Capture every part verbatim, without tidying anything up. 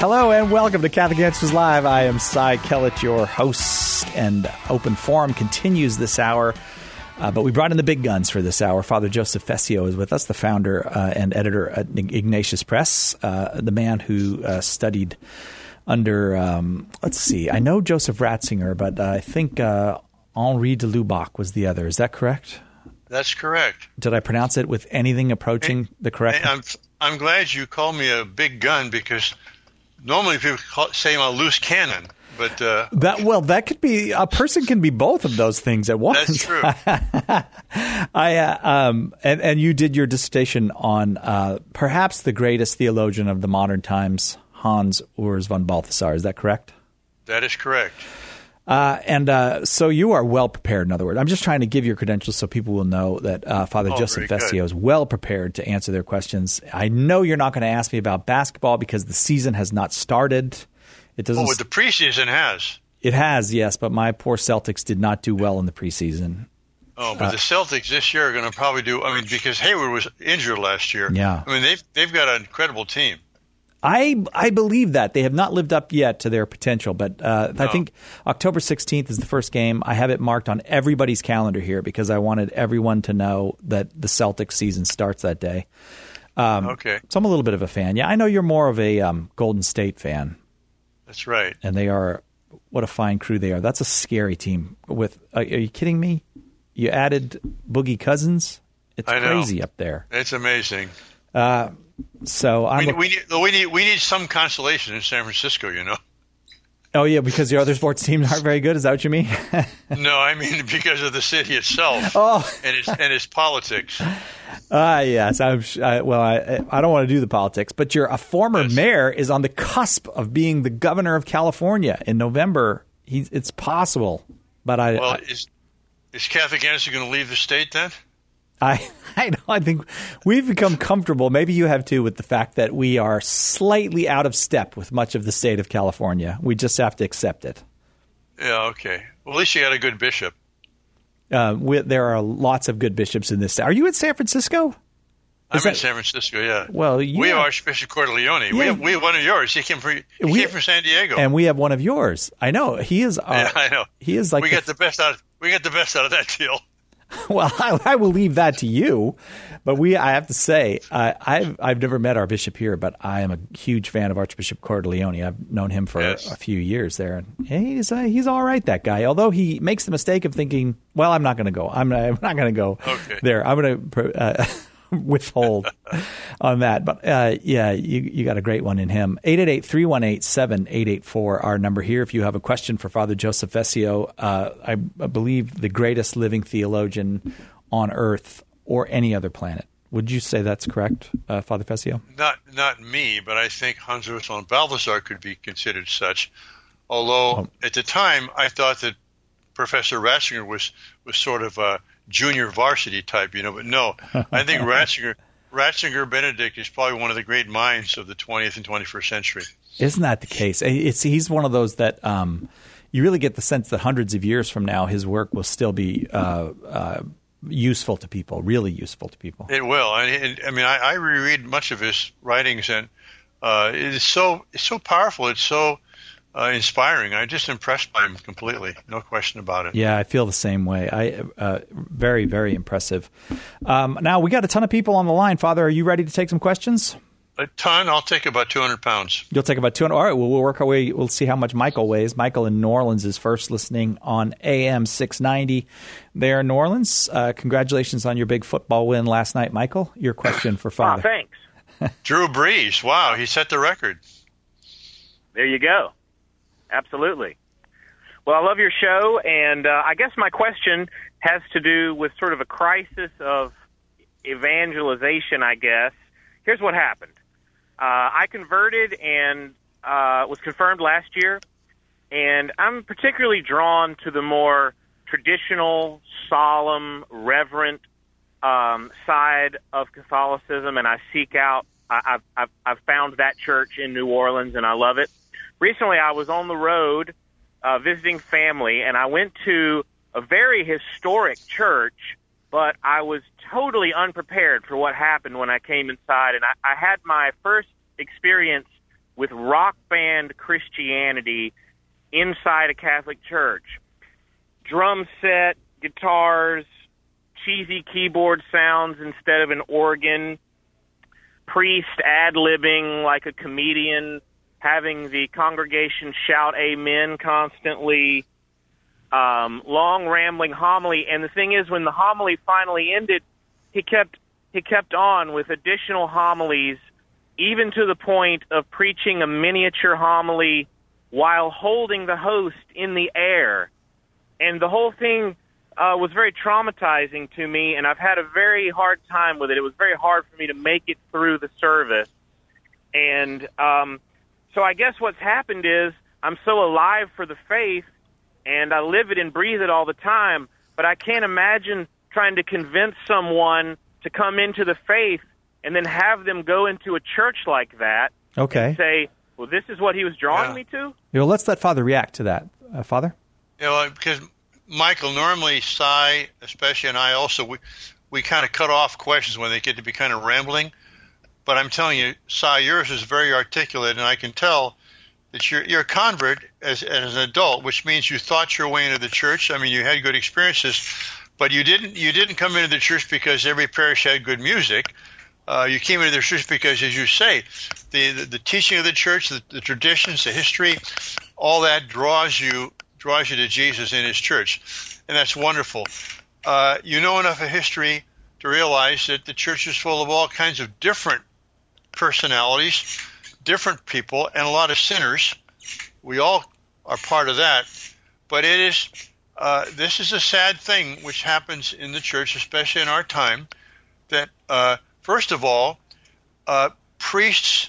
Hello and welcome to Catholic Answers Live. I am Cy Kellett, your host, and Open Forum continues this hour. Uh, but we brought in the big guns for this hour. Father Joseph Fessio is with us, the founder uh, and editor at Ignatius Press, uh, the man who uh, studied under, um, let's see, I know Joseph Ratzinger, but uh, I think uh, Henri de Lubac was the other. Is that correct? That's correct. Did I pronounce it with anything approaching and, the correct? I'm, I'm glad you called me a big gun because normally people call, say I'm a loose cannon. But uh, that well, that could be a person can be both of those things at once. That's true. I uh, um and and you did your dissertation on uh, perhaps the greatest theologian of the modern times, Hans Urs von Balthasar. Is that correct? That is correct. Uh, and uh, so you are well prepared. In other words, I'm just trying to give your credentials so people will know that uh, Father oh, Joseph Fessio is well prepared to answer their questions. I know you're not going to ask me about basketball because the season has not started. It doesn't. Oh, but the preseason has. It has, yes, but my poor Celtics did not do well in the preseason. Oh, but uh, the Celtics this year are going to probably do. I mean, because Hayward was injured last year. Yeah. I mean, they've they've got an incredible team. I I believe that they have not lived up yet to their potential, but uh, no. I think October sixteenth is the first game. I have it marked on everybody's calendar here because I wanted everyone to know that the Celtics season starts that day. Um, okay. So I'm a little bit of a fan. Yeah, I know you're more of a um, Golden State fan. That's right. And they are, what a fine crew they are. That's a scary team. With uh, are you kidding me? You added Boogie Cousins? It's I know. Crazy up there. It's amazing. Uh, so I'm we, a, we, need, we, need, we need some consolation in San Francisco, you know. Oh, yeah, because the other sports teams aren't very good? Is that what you mean? No, I mean because of the city itself oh. and its and its politics. Ah, uh, yes. I'm, I, well, I, I don't want to do the politics, but you're a former yes. mayor is on the cusp of being the governor of California in November. He's, it's possible, but I. Well, I, is is Catholic Answer going to leave the state then? I I, know, I think we've become comfortable, maybe you have too, with the fact that we are slightly out of step with much of the state of California. We just have to accept it. Yeah, okay. Well, at least you got a good bishop. Uh, we, there are lots of good bishops in this. Are you in San Francisco? I'm that, in San Francisco, yeah. Well, yeah. We have Archbishop Cordileone. Yeah. We have we have one of yours. He came from he we, came from San Diego, and we have one of yours. I know he is. Uh, yeah, I know. He is like we the, get the best out. Of, we get the best out of that deal. Well, I, I will leave that to you, but we. I have to say, uh, I've I've never met our bishop here, but I am a huge fan of Archbishop Cordileone. I've known him for yes. a, a few years there, and he's uh, he's all right. That guy, although he makes the mistake of thinking, well, I'm not going to go. I'm not, I'm not going to go okay. there. I'm going to uh, withhold on that. But uh, yeah, you you got a great one in him. eight eight eight, three one eight, seven eight eight four, our number here. If you have a question for Father Joseph Fessio, uh, I, I believe the greatest living theologian on Earth or any other planet. Would you say that's correct, uh, Father Fessio? Not not me, but I think Hans Urs von Balthasar could be considered such. Although oh. at the time I thought that Professor Ratzinger was, was sort of a junior varsity type, you know, but no. I think Ratzinger, Ratzinger Benedict is probably one of the great minds of the twentieth and twenty-first century. Isn't that the case? It's he's one of those that um, you really get the sense that hundreds of years from now his work will still be uh, uh, useful to people, really useful to people. It will. I, and, I mean, I, I reread much of his writings, and uh, it is so it's so powerful. It's so uh, inspiring. I'm just impressed by him completely. No question about it. Yeah, I feel the same way. I uh, very, very impressive. Um, now, we got a ton of people on the line. Father, are you ready to take some questions? A ton. I'll take about two hundred pounds. You'll take about two hundred. All right. Well, we'll work our way. We'll see how much Michael weighs. Michael in New Orleans is first listening on A M six ninety there in New Orleans. Uh, congratulations on your big football win last night, Michael. Your question for Father. Oh, thanks. Drew Brees. Wow, he set the record. There you go. Absolutely. Well, I love your show, and uh, I guess my question has to do with sort of a crisis of evangelization, I guess. Here's what happened. Uh, I converted and uh, was confirmed last year, and I'm particularly drawn to the more traditional, solemn, reverent um, side of Catholicism, and I seek out. I, I've, I've, I've found that church in New Orleans, and I love it. Recently, I was on the road uh, visiting family, and I went to a very historic church, but I was totally unprepared for what happened when I came inside, and I, I had my first experience with rock band Christianity inside a Catholic church. Drum set, guitars, cheesy keyboard sounds instead of an organ, priest ad-libbing like a comedian, having the congregation shout amen constantly, um, long rambling homily. And the thing is, when the homily finally ended, he kept he kept on with additional homilies, even to the point of preaching a miniature homily while holding the host in the air. And the whole thing uh, was very traumatizing to me, and I've had a very hard time with it. It was very hard for me to make it through the service. And um, so I guess what's happened is I'm so alive for the faith, and I live it and breathe it all the time, but I can't imagine trying to convince someone to come into the faith and then have them go into a church like that okay. and say, well, this is what he was drawing yeah. me to? You know, let's let Father react to that. Uh, Father? You know, because, Michael, normally Cy, especially, and I also, we, we kind of cut off questions when they get to be kind of rambling. But I'm telling you, Cy, yours is very articulate, and I can tell that you're, you're a convert as, as an adult, which means you thought your way into the church. I mean, you had good experiences, but you didn't you didn't come into the church because every parish had good music. Uh, you came into the church because, as you say, the, the, the teaching of the church, the, the traditions, the history, all that draws you draws you to Jesus in his church, and that's wonderful. Uh, you know enough of history to realize that the church is full of all kinds of different personalities, different people, and a lot of sinners. We all are part of that, but it is uh, this is a sad thing which happens in the church, especially in our time, that uh, first of all, uh, priests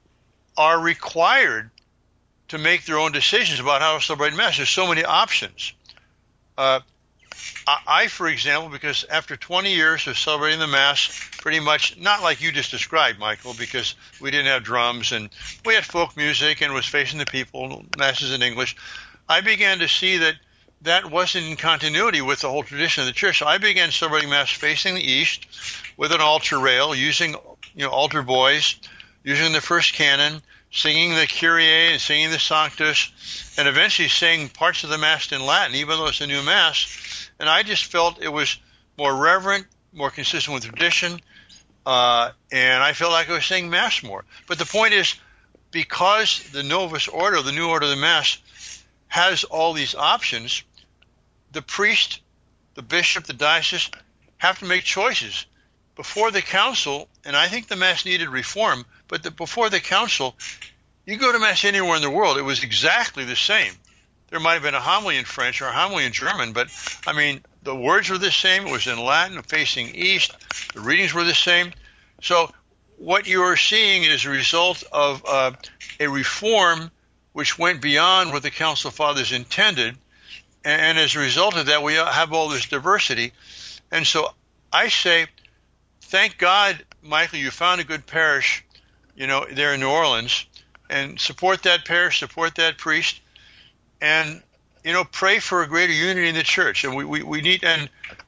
are required to make their own decisions about how to celebrate Mass. There's so many options. Uh, I, I, for example, because after twenty years of celebrating the Mass, pretty much not like you just described, Michael, because we didn't have drums and we had folk music and was facing the people, Masses in English, I began to see that that wasn't in continuity with the whole tradition of the church. So I began celebrating Mass facing the east with an altar rail, using you know altar boys, using the first canon, singing the Kyrie and singing the Sanctus, and eventually saying parts of the Mass in Latin, even though it's a new Mass. And I just felt it was more reverent, more consistent with tradition, uh, and I felt like I was saying Mass more. But the point is, because the Novus Ordo, the new order of the Mass, has all these options, the priest, the bishop, the diocese have to make choices. Before the council, and I think the Mass needed reform, but the, before the council, you go to Mass anywhere in the world, it was exactly the same. There might have been a homily in French or a homily in German, but, I mean, the words were the same. It was in Latin, facing east. The readings were the same. So what you are seeing is a result of uh, a reform which went beyond what the Council Fathers intended, and, and as a result of that, we have all this diversity. And so I say, thank God, Michael, you found a good parish, you know, there in New Orleans, and support that parish, support that priest, and, you know, pray for a greater unity in the church. And we, we, we need, and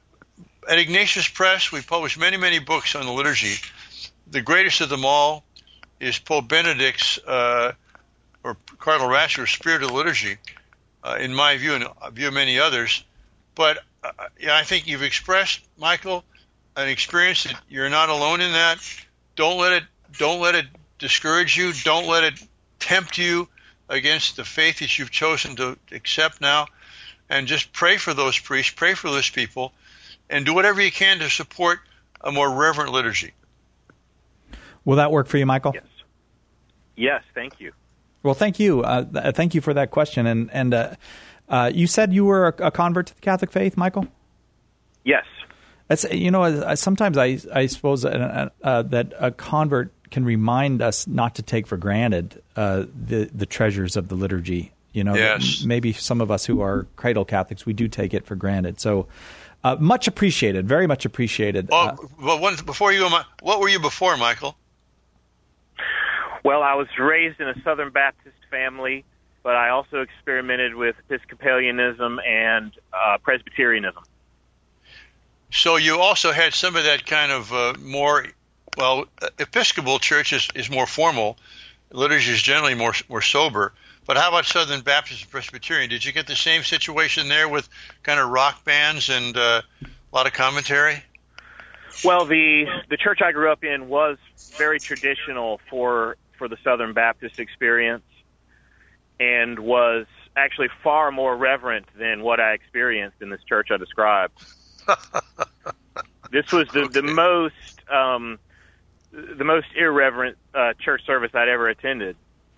at Ignatius Press, we publish many, many books on the liturgy. The greatest of them all is Pope Benedict's, uh, or Cardinal Ratzinger's Spirit of the Liturgy, uh, in my view, and the view of many others. But uh, yeah, I think you've expressed, Michael, an experience that you're not alone in that. Don't let it, don't let it discourage you. Don't let it tempt you against the faith that you've chosen to accept now. And just pray for those priests, pray for those people, and do whatever you can to support a more reverent liturgy. Will that work for you, Michael? Yes. Yes, thank you. Well, thank you. Uh, th- thank you for that question. And and uh, uh, you said you were a, a convert to the Catholic faith, Michael? Yes. That's, you know, sometimes I I suppose uh, uh, that a convert can remind us not to take for granted uh, the the treasures of the liturgy. You know, yes. Maybe some of us who are cradle Catholics, we do take it for granted. So uh, much appreciated, very much appreciated. Well, uh, well one, before you go, what were you before, Michael? Well, I was raised in a Southern Baptist family, but I also experimented with Episcopalianism and uh, Presbyterianism. So you also had some of that kind of uh, more, well, Episcopal church is, is more formal. liturgy is generally more more sober. But how about Southern Baptist and Presbyterian? Did you get the same situation there with kind of rock bands and uh, a lot of commentary? Well, the the church I grew up in was very traditional for for the Southern Baptist experience, and was actually far more reverent than what I experienced in this church I described. This was the, okay. the most um, the most irreverent uh, church service I'd ever attended.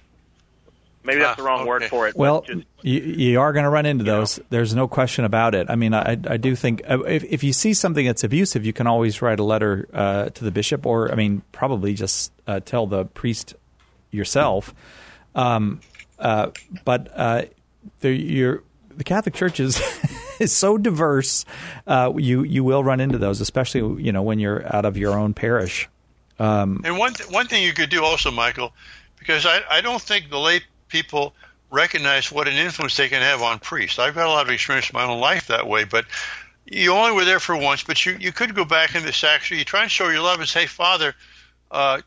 Maybe that's ah, the wrong okay. word for it. Well, just, you, you are going to run into those. Know. There's no question about it. I mean, I, I do think if, if you see something that's abusive, you can always write a letter uh, to the bishop, or I mean, probably just uh, tell the priest yourself. Um, uh, but uh, the, you're, the Catholic Church is is so diverse. Uh, you you will run into those, especially you know when you're out of your own parish. Um, and one th- one thing you could do also, Michael, because I, I don't think the lay people recognize what an influence they can have on priests. I've got a lot of experience in my own life that way, but you only were there for once. But you, you could go back in the sacrament. You try and show your love and say, Father, uh,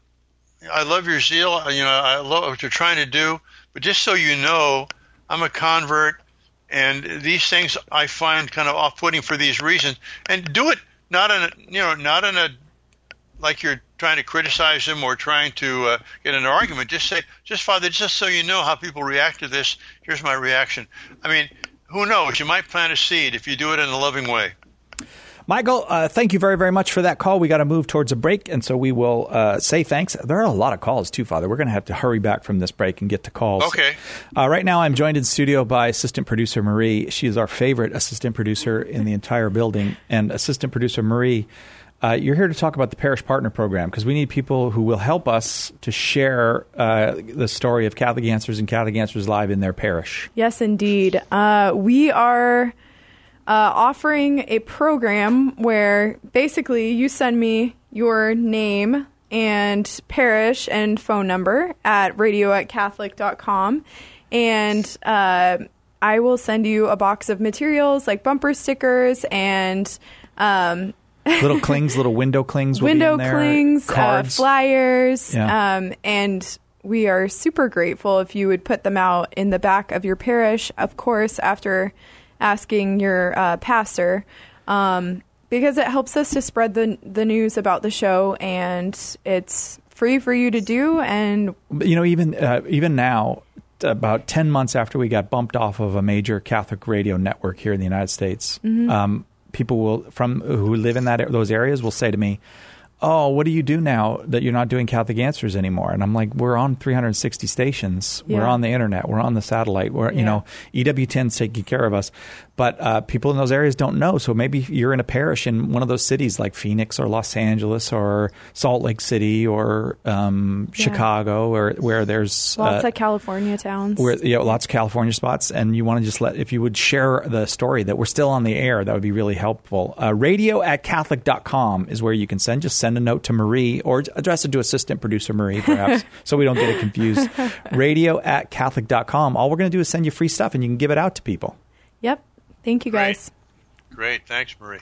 I love your zeal. You know, I love what you're trying to do. But just so you know, I'm a convert, and these things I find kind of off-putting for these reasons. And do it not in a, you know, not in a like you're trying to criticize them or trying to uh, get an argument. Just say, just Father, just so you know how people react to this, here's my reaction. I mean, who knows? You might plant a seed if you do it in a loving way. Michael, uh, thank you very, very much for that call. We got to move towards a break, and so we will uh, say thanks. There are a lot of calls, too, Father. We're going to have to hurry back from this break and get to calls. Okay. Uh, right now, I'm joined in studio by assistant producer Marie. She is our favorite assistant producer in the entire building. And assistant producer Marie, Uh, you're here to talk about the Parish Partner Program, because we need people who will help us to share uh, the story of Catholic Answers and Catholic Answers Live in their parish. Yes, indeed. Uh, we are uh, offering a program where basically you send me your name and parish and phone number at radio at catholic dot com, and uh, I will send you a box of materials like bumper stickers and Um, little clings, little window clings will window be in there. clings, cards, uh, flyers, yeah. um, and we are super grateful if you would put them out in the back of your parish, of course, after asking your uh, pastor, um, because it helps us to spread the the news about the show, and it's free for you to do. And you know, even uh, even now, about ten months after we got bumped off of a major Catholic radio network here in the United States. Mm-hmm. Um, people will from who live in that those areas will say to me, "Oh, what do you do now that you're not doing Catholic Answers anymore?" And I'm like, "We're on three hundred sixty stations. Yeah. We're on the internet. We're on the satellite. We're yeah. you know, E W ten's taking care of us." But uh, people in those areas don't know. So maybe you're in a parish in one of those cities like Phoenix or Los Angeles or Salt Lake City or um, yeah. Chicago, or where there's lots uh, of California towns. Where you know, lots of California spots, and you want to just let if you would share the story that we're still on the air, that would be really helpful. Uh, radio at catholic dot com is where you can send. Just send a note to Marie or address it to assistant producer Marie, perhaps, so we don't get it confused. Radio at catholic dot com. All we're going to do is send you free stuff, and you can give it out to people. Yep. Thank you, guys. Great. Great. Thanks, Marie.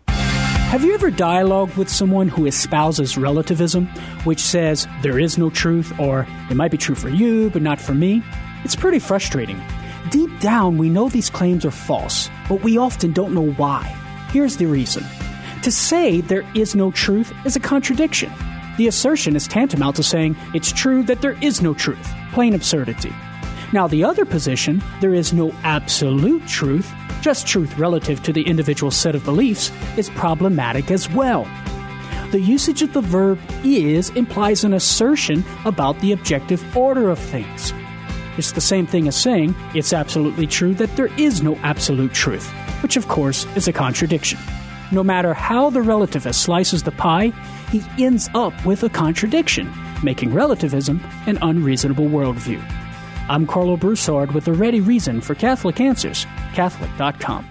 Have you ever dialogued with someone who espouses relativism, which says there is no truth, or it might be true for you, but not for me? It's pretty frustrating. Deep down, we know these claims are false, but we often don't know why. Here's the reason. To say there is no truth is a contradiction. The assertion is tantamount to saying it's true that there is no truth. Plain absurdity. Now, the other position, there is no absolute truth, just truth relative to the individual set of beliefs, is problematic as well. The usage of the verb is implies an assertion about the objective order of things. It's the same thing as saying it's absolutely true that there is no absolute truth, which of course is a contradiction. No matter how the relativist slices the pie, he ends up with a contradiction, making relativism an unreasonable worldview. I'm Carlo Broussard with a ready reason for Catholic Answers, catholic dot com.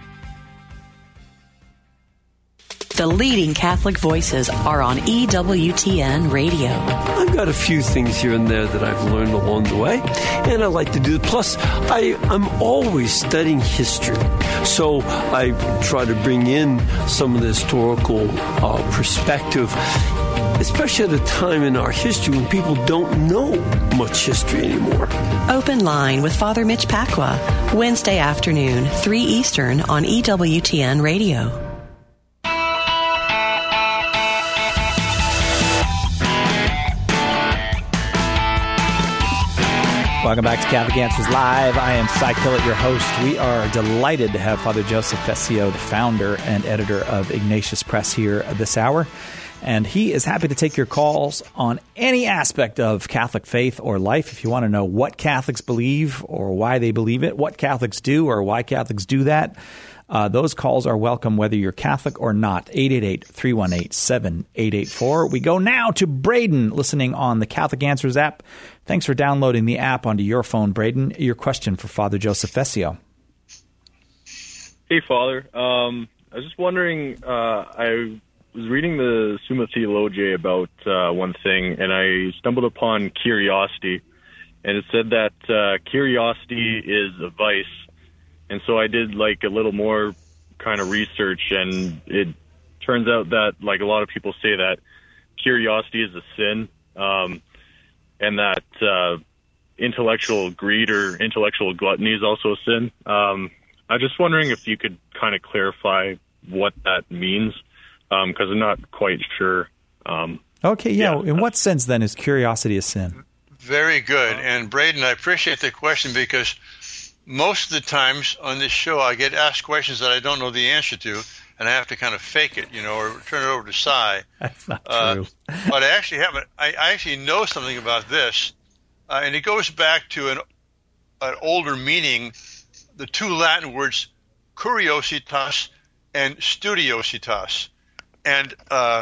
The leading Catholic voices are on E W T N Radio. I've got a few things here and there that I've learned along the way, and I like to do it. Plus, I, I'm always studying history, so I try to bring in some of the historical uh, perspective especially at a time in our history when people don't know much history anymore. Open Line with Father Mitch Pacwa, Wednesday afternoon, three Eastern on E W T N Radio. Welcome back to Catholic Answers Live. I am Cy Kellett, your host. We are delighted to have Father Joseph Fessio, the founder and editor of Ignatius Press, here this hour. And he is happy to take your calls on any aspect of Catholic faith or life. If you want to know what Catholics believe or why they believe it, what Catholics do or why Catholics do that, uh, those calls are welcome whether you're Catholic or not. eight eight eight, three one eight, seven eight eight four. We go now to Braden, listening on the Catholic Answers app. Thanks for downloading the app onto your phone, Braden. Your question for Father Joseph Fessio. Hey, Father. Um, I was just wondering, uh, I was reading the Summa Theologiae about uh, one thing, and I stumbled upon curiosity, and it said that uh, curiosity is a vice. And so I did like a little more kind of research, and it turns out that like a lot of people say that curiosity is a sin. Um, and that uh, intellectual greed or intellectual gluttony is also a sin. Um, I'm just wondering if you could kind of clarify what that means, because um, I'm not quite sure. Um, okay, yeah. yeah. In what sense, then, is curiosity a sin? Very good. And, Braden, I appreciate the question because most of the times on this show I get asked questions that I don't know the answer to, and I have to kind of fake it, you know, or turn it over to Cy. That's not uh, true. But I actually haven't. I, I actually know something about this, uh, and it goes back to an, an older meaning, the two Latin words curiositas and studiositas. And uh,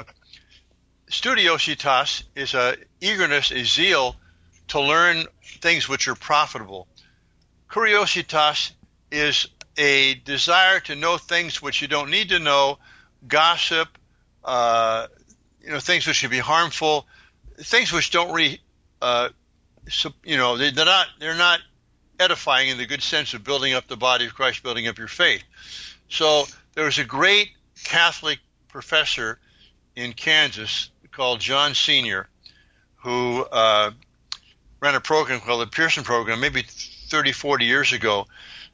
studiositas is a eagerness, a zeal to learn things which are profitable. Curiositas is a desire to know things which you don't need to know, gossip, uh, you know, things which should be harmful, things which don't really, uh, you know, they, they're not they're not edifying in the good sense of building up the body of Christ, building up your faith. So there was a great Catholic professor in Kansas called John Senior, who uh, ran a program called the Pearson Program, maybe thirty, forty years ago.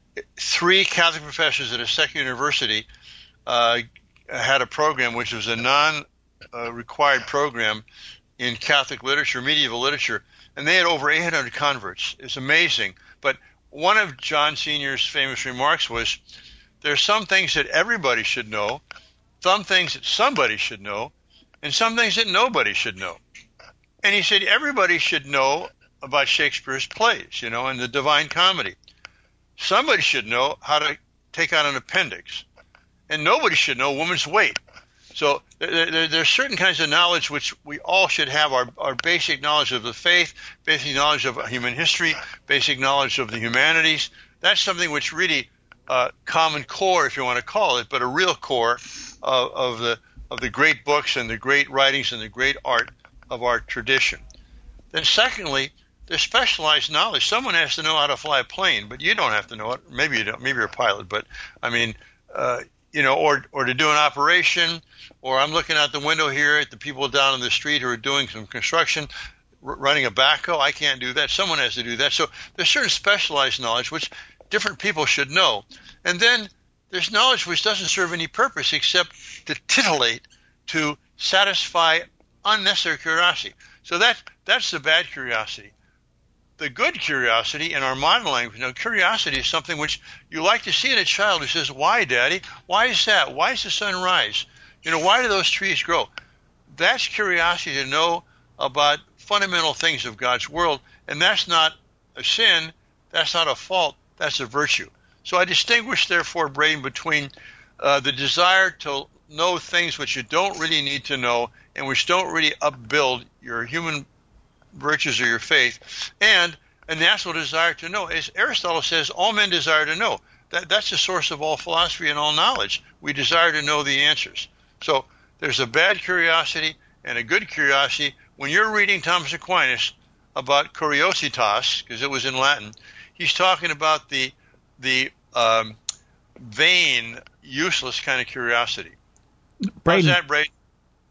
Three Catholic professors at a secular university uh, had a program which was a non-required uh, program in Catholic literature, medieval literature, and they had over eight hundred converts. It's amazing. But one of John Senior's famous remarks was, there are some things that everybody should know, some things that somebody should know, and some things that nobody should know. And he said everybody should know about Shakespeare's plays, you know, and the Divine Comedy. Somebody should know how to take out an appendix, and nobody should know a woman's weight. So there, there, there's certain kinds of knowledge which we all should have, our, our basic knowledge of the faith, basic knowledge of human history, basic knowledge of the humanities. That's something which really uh, common core, if you want to call it, but a real core of, of the of the great books and the great writings and the great art of our tradition. Then secondly, there's specialized knowledge. Someone has to know how to fly a plane, but you don't have to know it. Maybe you don't. Maybe you're a pilot, but I mean, uh, you know, or or to do an operation, or I'm looking out the window here at the people down on the street who are doing some construction, r- running a backhoe. I can't do that. Someone has to do that. So there's certain specialized knowledge which different people should know. And then there's knowledge which doesn't serve any purpose except to titillate, to satisfy unnecessary curiosity. So that that's the bad curiosity. The good curiosity in our modern language, you know, curiosity is something which you like to see in a child who says, why, Daddy? Why is that? Why does the sun rise? You know, why do those trees grow? That's curiosity to know about fundamental things of God's world, and that's not a sin, that's not a fault, that's a virtue. So I distinguish, therefore, Braden, between uh, the desire to know things which you don't really need to know and which don't really upbuild your human virtues or your faith, and a natural desire to know. As Aristotle says, all men desire to know. That, that's the source of all philosophy and all knowledge. We desire to know the answers. So there's a bad curiosity and a good curiosity. When you're reading Thomas Aquinas about curiositas, because it was in Latin, he's talking about the the um, vain, useless kind of curiosity. Braden, How's that, Braden?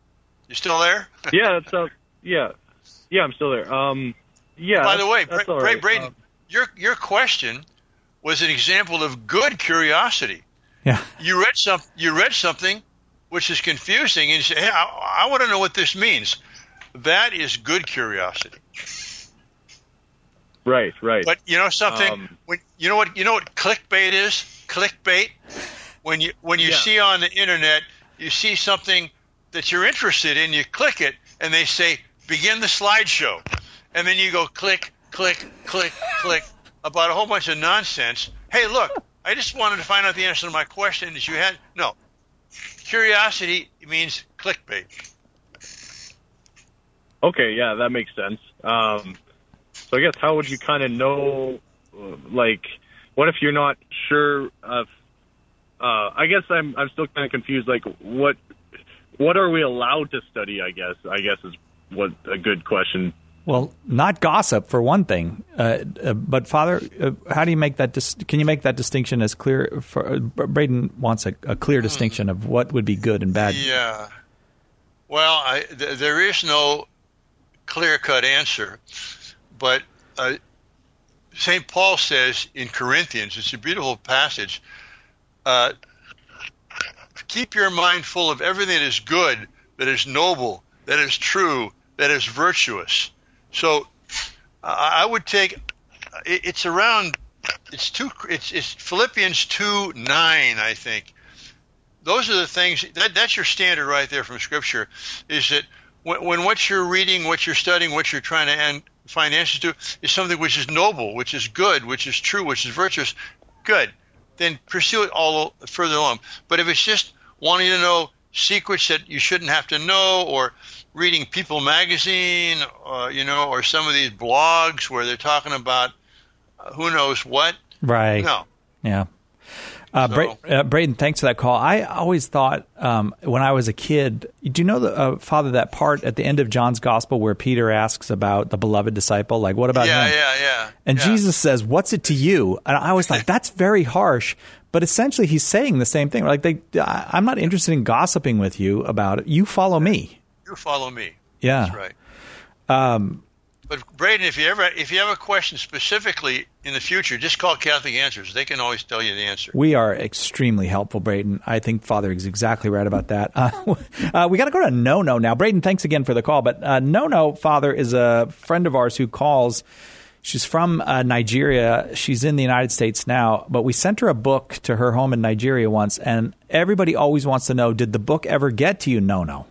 You still there? Yeah, that's uh, yeah, yeah, I'm still there. Um, yeah. By the way, that's Bra- all right. Braden, Um, your your question was an example of good curiosity. Yeah. You read some. You read something which is confusing, and you say, "Hey, I, I want to know what this means." That is good curiosity. right, right. But you know something? Um, when you know what you know what clickbait is? Clickbait. When you when you Yeah. see on the internet, you see something that you're interested in, you click it, and they say begin the slideshow, and then you go click, click, click, click about a whole bunch of nonsense. Hey, look, I just wanted to find out the answer to my question that you had. No, curiosity means clickbait. Okay, yeah, that makes sense. Um, so I guess how would you kind of know, uh, like, what if you're not sure of? Uh, I guess I'm I'm still kind of confused. Like, what what are we allowed to study? I guess I guess is what a good question. Well, not gossip for one thing, uh, uh, but Father, uh, how do you make that? Dis- can you make that distinction as clear? For, uh, Braden wants a, a clear distinction of what would be good and bad. Yeah. Well, I, th- there is no clear-cut answer, but uh, Saint Paul says in Corinthians, it's a beautiful passage, uh, keep your mind full of everything that is good, that is noble, that is true, that is virtuous. So uh, I would take it, it's around it's two it's, it's Philippians two nine, I think. Those are the things that that's your standard right there from Scripture. Is that when, when what you're reading, what you're studying, what you're trying to end, find answers to is something which is noble, which is good, which is true, which is virtuous, good. Then pursue it all further along. But if it's just wanting to know secrets that you shouldn't have to know, or reading People magazine, uh, you know, or some of these blogs where they're talking about uh, who knows what. Right. No. Yeah. Uh, So- Bra- uh, Braden, thanks for that call. I always thought um, when I was a kid, do you know, the uh, Father, that part at the end of John's Gospel where Peter asks about the beloved disciple? Like, what about Yeah, him? yeah, yeah. And yeah. Jesus says, what's it to you? And I always thought, that's very harsh. But essentially, he's saying the same thing. Like, they, I, I'm not interested in gossiping with you about it. You follow me. You follow me. Yeah. That's right. Um, But Braden, if you ever if you have a question specifically in the future, just call Catholic Answers. They can always tell you the answer. We are extremely helpful, Braden. I think Father is exactly right about that. Uh, uh, we got to go to No-No now. Braden, thanks again for the call. But uh, No-No, Father, is a friend of ours who calls. She's from uh, Nigeria. She's in the United States now. But we sent her a book to her home in Nigeria once. And everybody always wants to know, did the book ever get to you, No-No?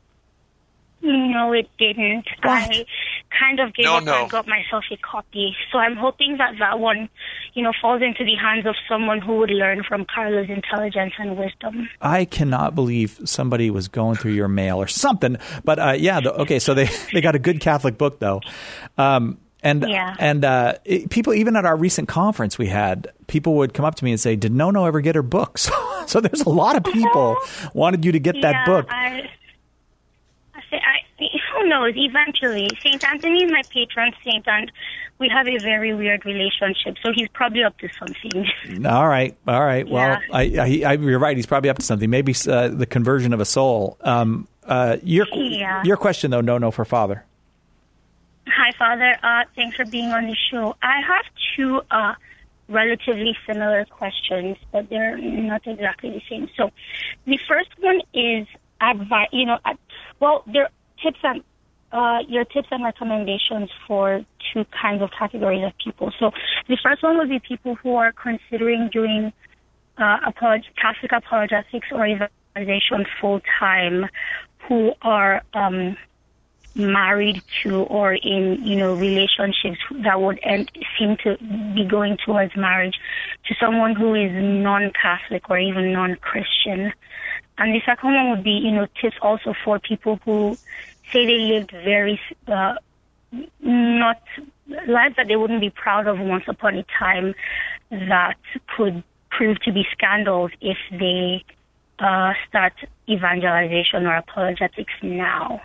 No, it didn't. What? I kind of gave No, up no. and got myself a copy. So I'm hoping that that one, you know, falls into the hands of someone who would learn from Carla's intelligence and wisdom. I cannot believe somebody was going through your mail or something. But uh, yeah, the, okay, so they, they got a good Catholic book, though. Um, and Yeah. and uh, it, people, even at our recent conference we had, people would come up to me and say, did No-No ever get her books? So there's a lot of people wanted you to get that yeah, book. I, I, say- I, who knows? Eventually, Saint Anthony is my patron saint, and we have a very weird relationship. So he's probably up to something. All right, all right. Well, Yeah. I, I, I, you're right. He's probably up to something. Maybe uh, the conversion of a soul. Um, uh, your Yeah. your question though, No-No, for Father. Hi, Father. Uh, thanks for being on the show. I have two uh, relatively similar questions, but they're not exactly the same. So, the first one is advice. You know, ad- well, they're tips and uh, your tips and recommendations for two kinds of categories of people. So, the first one would be people who are considering doing uh, apolog- Catholic apologetics or evangelization full time, who are um, married to or in, you know, relationships that would end, seem to be going towards marriage, to someone who is non-Catholic or even non-Christian. And the second one would be, you know, tips also for people who say they lived very, uh, not, lives that they wouldn't be proud of once upon a time, that could prove to be scandals if they uh, start evangelization or apologetics now.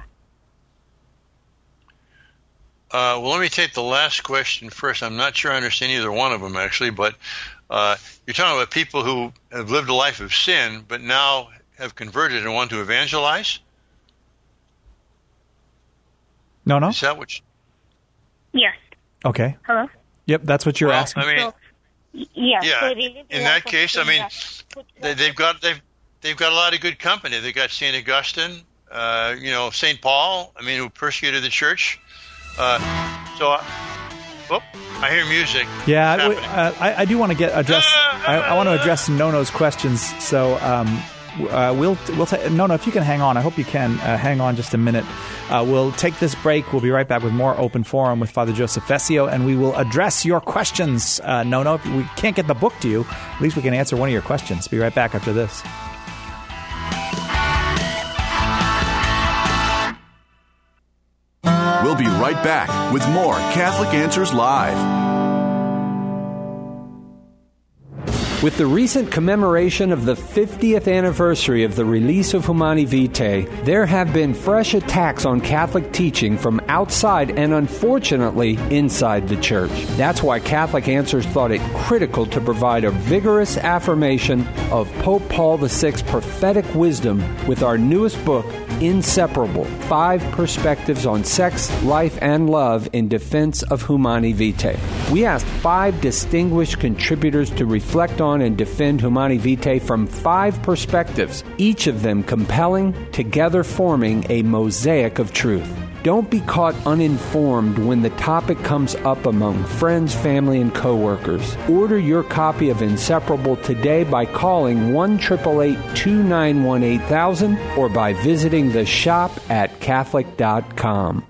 Uh, well, let me take the last question first. I'm not sure I understand either one of them, actually, but uh, you're talking about people who have lived a life of sin, but now have converted and want to evangelize? No, no. Is that what? You, Yes. Okay. Hello? Yep, that's what you're well, asking. I mean, So, y- yeah. yeah. So they live In a that life of case, I sin mean, that puts they, them- they've got they've they've got a lot of good company. They've got Saint Augustine, uh, you know, Saint Paul. I mean, who persecuted the church. Uh, so, I, oh, I hear music. Yeah, happening. uh, I, I do want to get address. I, I want to address Nono's questions. So um, uh, we'll we'll ta- Nono, if you can hang on, I hope you can uh, hang on just a minute. Uh, we'll take this break. We'll be right back with more Open Forum with Father Joseph Fessio, and we will address your questions. Uh, Nono, if we can't get the book to you, at least we can answer one of your questions. Be right back after this. We'll be right back with more Catholic Answers Live. With the recent commemoration of the fiftieth anniversary of the release of Humani Vitae, there have been fresh attacks on Catholic teaching from outside and, unfortunately, inside the Church. That's why Catholic Answers thought it critical to provide a vigorous affirmation of Pope Paul the Sixth's prophetic wisdom with our newest book, Inseparable, Five Perspectives on Sex, Life, and Love in Defense of Humani Vitae. We asked five distinguished contributors to reflect on and defend Humani Vitae from five perspectives, each of them compelling, together forming a mosaic of truth. Don't be caught uninformed when the topic comes up among friends, family, and coworkers. Order your copy of Inseparable today by calling one eight eight eight, two nine one, eight thousand or by visiting the shop at Catholic dot com.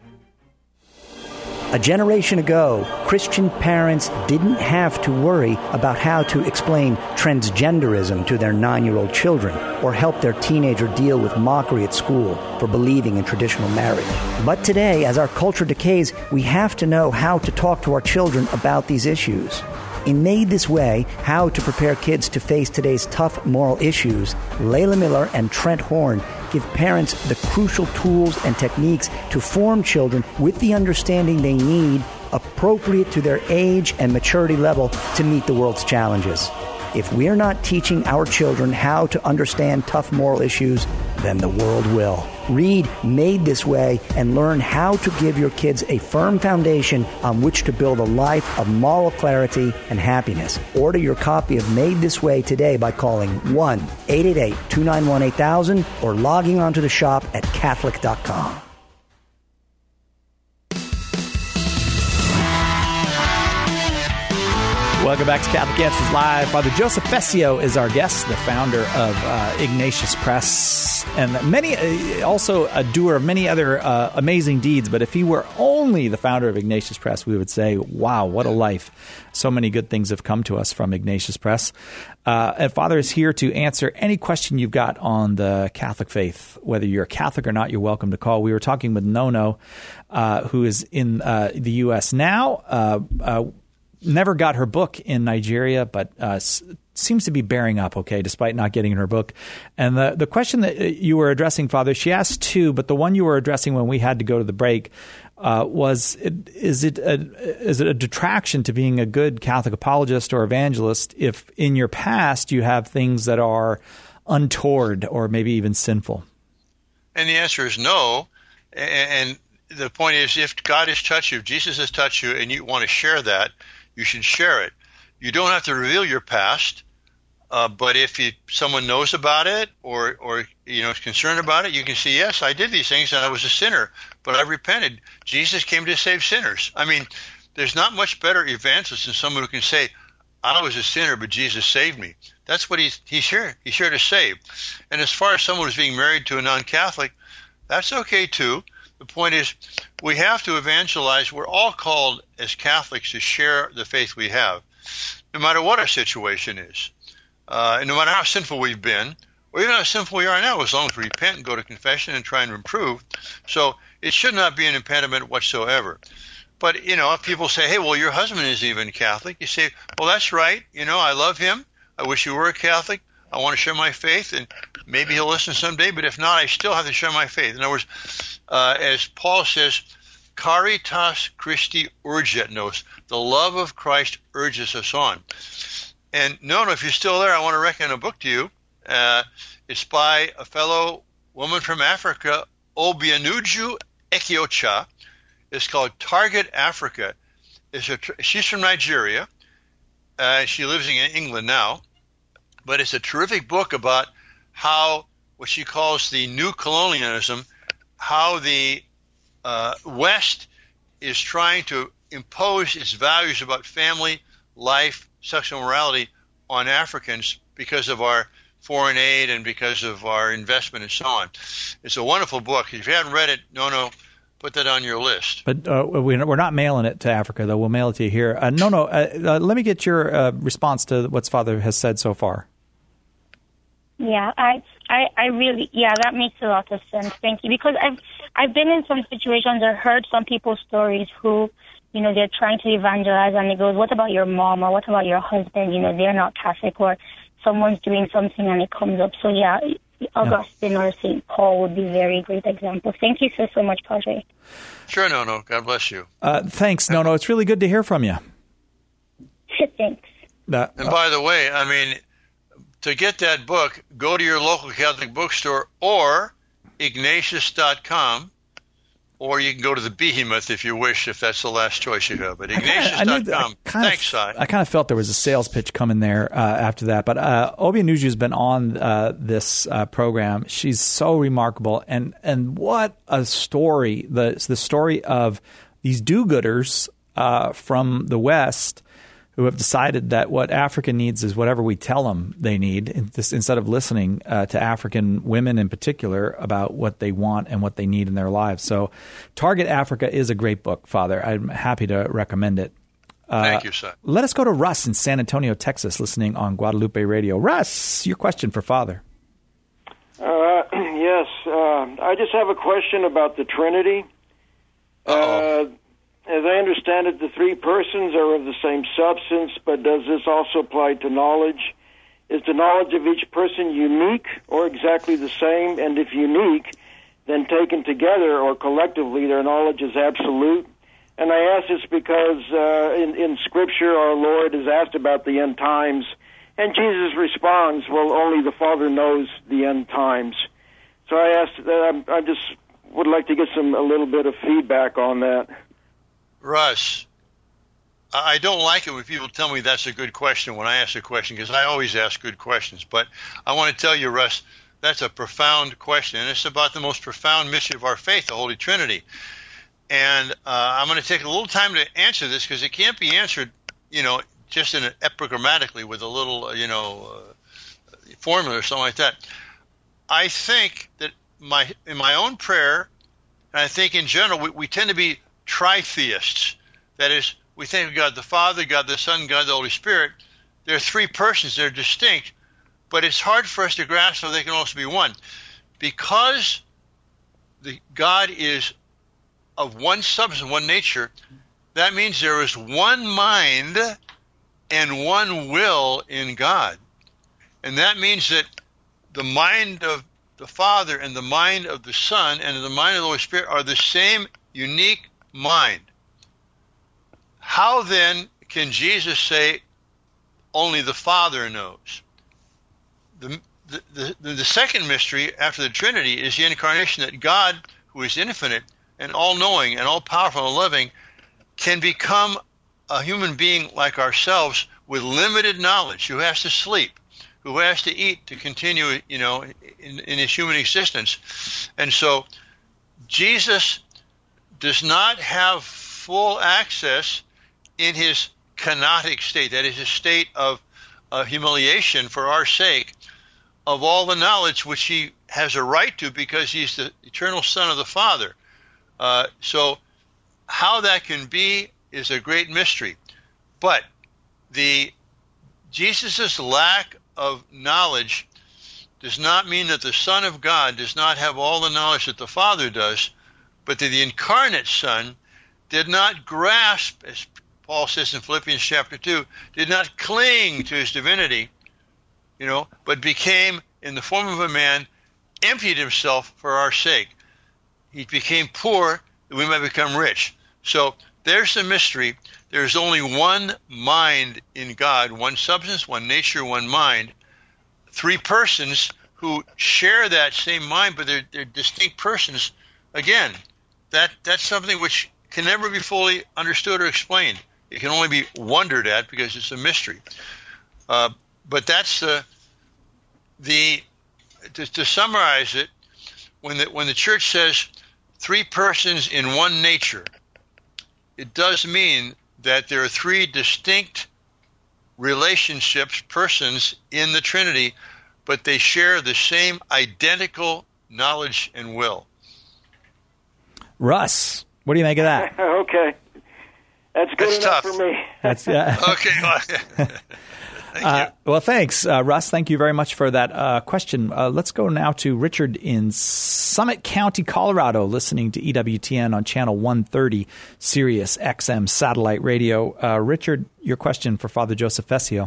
A generation ago, Christian parents didn't have to worry about how to explain transgenderism to their nine-year-old children or help their teenager deal with mockery at school for believing in traditional marriage. But today, as our culture decays, we have to know how to talk to our children about these issues. In Made This Way, How to Prepare Kids to Face Today's Tough Moral Issues, Layla Miller and Trent Horn give parents the crucial tools and techniques to form children with the understanding they need, appropriate to their age and maturity level to meet the world's challenges. If we're not teaching our children how to understand tough moral issues, then the world will. Read Made This Way and learn how to give your kids a firm foundation on which to build a life of moral clarity and happiness. Order your copy of Made This Way today by calling one eight eight eight, two nine one, eight thousand or logging onto the shop at Catholic dot com. Welcome back to Catholic Answers Live. Father Joseph Fessio is our guest, the founder of uh, Ignatius Press, and many uh, also a doer of many other uh, amazing deeds. But if he were only the founder of Ignatius Press, we would say, wow, what a life. So many good things have come to us from Ignatius Press. Uh, and Father is here to answer any question you've got on the Catholic faith. Whether you're a Catholic or not, you're welcome to call. We were talking with Nono, uh, who is in uh, the U S now. Uh, uh, Never got her book in Nigeria, but uh, s- seems to be bearing up okay, despite not getting her book. And the, the question that you were addressing, Father, she asked two, but the one you were addressing when we had to go to the break uh, was, is it, a, is it a detraction to being a good Catholic apologist or evangelist if in your past you have things that are untoward or maybe even sinful? And the answer is no. And the point is, if God has touched you, if Jesus has touched you, and you want to share that, you should share it. You don't have to reveal your past, uh, but if you, someone knows about it or, or you know is concerned about it, you can say, yes, I did these things and I was a sinner, but I repented. Jesus came to save sinners. I mean, there's not much better evangelist than someone who can say, I was a sinner, but Jesus saved me. That's what he's, he's here. He's here to save. And as far as someone who's being married to a non-Catholic, that's okay too. The point is, we have to evangelize. We're all called as Catholics to share the faith we have, no matter what our situation is, uh, and no matter how sinful we've been, or even how sinful we are now, as long as we repent and go to confession and try and improve. So it should not be an impediment whatsoever. But, you know, if people say, hey, well, your husband isn't even Catholic, you say, well, that's right. You know, I love him. I wish you were a Catholic. I want to share my faith, and maybe he'll listen someday, but if not, I still have to share my faith. In other words, uh, as Paul says, caritas Christi urget nos, the love of Christ urges us on. And Nono, if you're still there, I want to recommend a book to you. Uh, it's by a fellow woman from Africa, Obianuju Ekiocha. It's called Target Africa. It's a, she's from Nigeria. Uh, she lives in England now. But it's a terrific book about how, what she calls the new colonialism, how the uh, West is trying to impose its values about family, life, sexual morality on Africans because of our foreign aid and because of our investment and so on. It's a wonderful book. If you haven't read it, no, no, put that on your list. But uh, we're not mailing it to Africa, though. We'll mail it to you here. Uh, no, no. Uh, uh, let me get your uh, response to what Father has said so far. Yeah, I, I, I really, yeah, that makes a lot of sense. Thank you. Because I've, I've been in some situations or heard some people's stories who, you know, they're trying to evangelize and it goes, what about your mom or what about your husband? You know, they're not Catholic, or someone's doing something and it comes up. So yeah, Augustine yeah. or Saint Paul would be very great examples. Thank you so, so much, Padre. Sure, no, no. God bless you. Uh, thanks. No, no. It's really good to hear from you. Thanks. Uh, and by the way, I mean, to get that book, go to your local Catholic bookstore or Ignatius dot com, or you can go to the Behemoth if you wish, if that's the last choice you have. But Ignatius dot com. Thanks, Si. I kind of felt there was a sales pitch coming there uh, after that. But uh, Obi Anuju's been on uh, this uh, program. She's so remarkable. And and what a story. The, the story of these do-gooders uh, from the West who have decided that what Africa needs is whatever we tell them they need, instead of listening uh, to African women in particular about what they want and what they need in their lives. So Target Africa is a great book, Father. I'm happy to recommend it. Uh, Thank you, sir. Let us go to Russ in San Antonio, Texas, listening on Guadalupe Radio. Russ, your question for Father. Uh, yes. Uh, I just have a question about the Trinity. Uh, As I understand it, the three persons are of the same substance, but does this also apply to knowledge? Is the knowledge of each person unique or exactly the same? And if unique, then taken together or collectively, their knowledge is absolute? And I ask this because uh, in, in Scripture, our Lord is asked about the end times, and Jesus responds, well, only the Father knows the end times. So I asked, uh, I just would like to get some a little bit of feedback on that. Russ, I don't like it when people tell me that's a good question when I ask a question, because I always ask good questions. But I want to tell you, Russ, that's a profound question, and it's about the most profound mystery of our faith, the Holy Trinity. And uh, I'm going to take a little time to answer this, because it can't be answered, you know, just in an epigrammatically with a little, you know, uh, formula or something like that. I think that my in my own prayer, and I think in general, we, we tend to be tritheists. That is, we think of God the Father, God the Son, God the Holy Spirit. They're three persons. They're distinct, but it's hard for us to grasp how they can also be one. Because the God is of one substance, one nature, that means there is one mind and one will in God. And that means that the mind of the Father and the mind of the Son and the mind of the Holy Spirit are the same unique mind. How then can Jesus say only the Father knows? The, the, the, the second mystery after the Trinity is the incarnation, that God, who is infinite and all-knowing and all-powerful and loving, can become a human being like ourselves with limited knowledge, who has to sleep, who has to eat to continue, you know, in, in his human existence. And so Jesus does not have full access in his kenotic state, that is, a state of uh, humiliation for our sake, of all the knowledge which he has a right to, because he's the eternal Son of the Father. Uh, so how that can be is a great mystery. But the Jesus' lack of knowledge does not mean that the Son of God does not have all the knowledge that the Father does, but that the incarnate Son did not grasp, as Paul says in Philippians chapter two, did not cling to his divinity, you know, but became in the form of a man, emptied himself for our sake. He became poor that we might become rich. So there's the mystery. There's only one mind in God, one substance, one nature, one mind. Three persons who share that same mind, but they're, they're distinct persons. Again, that that's something which can never be fully understood or explained. It can only be wondered at because it's a mystery. Uh, but that's the the to, to summarize it, when the when the church says three persons in one nature, it does mean that there are three distinct relationships, persons in the Trinity, but they share the same identical knowledge and will. Russ, what do you make of that? Okay. That's good That's enough tough. for me. That's yeah. Okay. Thank Uh, you. well, thanks, uh, Russ. Thank you very much for that uh, question. Uh, let's go now to Richard in Summit County, Colorado, listening to E W T N on channel one thirty, Sirius X M satellite radio. Uh, Richard, your question for Father Joseph Fessio.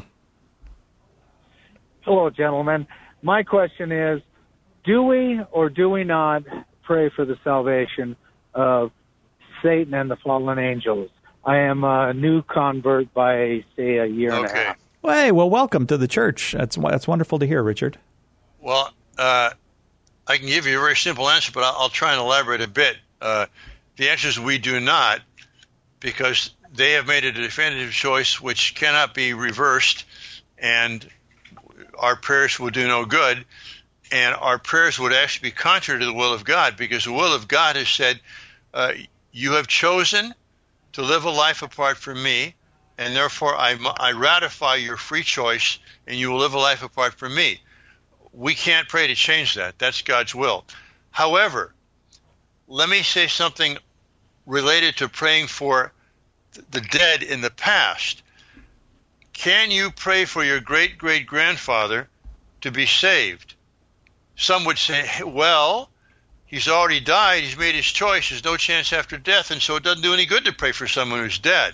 Hello, gentlemen. My question is, do we or do we not pray for the salvation of Satan and the fallen angels? I am a new convert by, say, a year and a Okay. half. Hey, well, welcome to the church. That's that's wonderful to hear, Richard. Well, uh, I can give you a very simple answer, but I'll, I'll try and elaborate a bit. Uh, the answer is we do not, because they have made a definitive choice which cannot be reversed, and our prayers will do no good, and our prayers would actually be contrary to the will of God, because the will of God has said, uh, you have chosen to live a life apart from me, and therefore I, I ratify your free choice, and you will live a life apart from me. We can't pray to change that. That's God's will. However, let me say something related to praying for the dead in the past. Can you pray for your great-great-grandfather to be saved? Some would say, well, he's already died. He's made his choice. There's no chance after death, and so it doesn't do any good to pray for someone who's dead.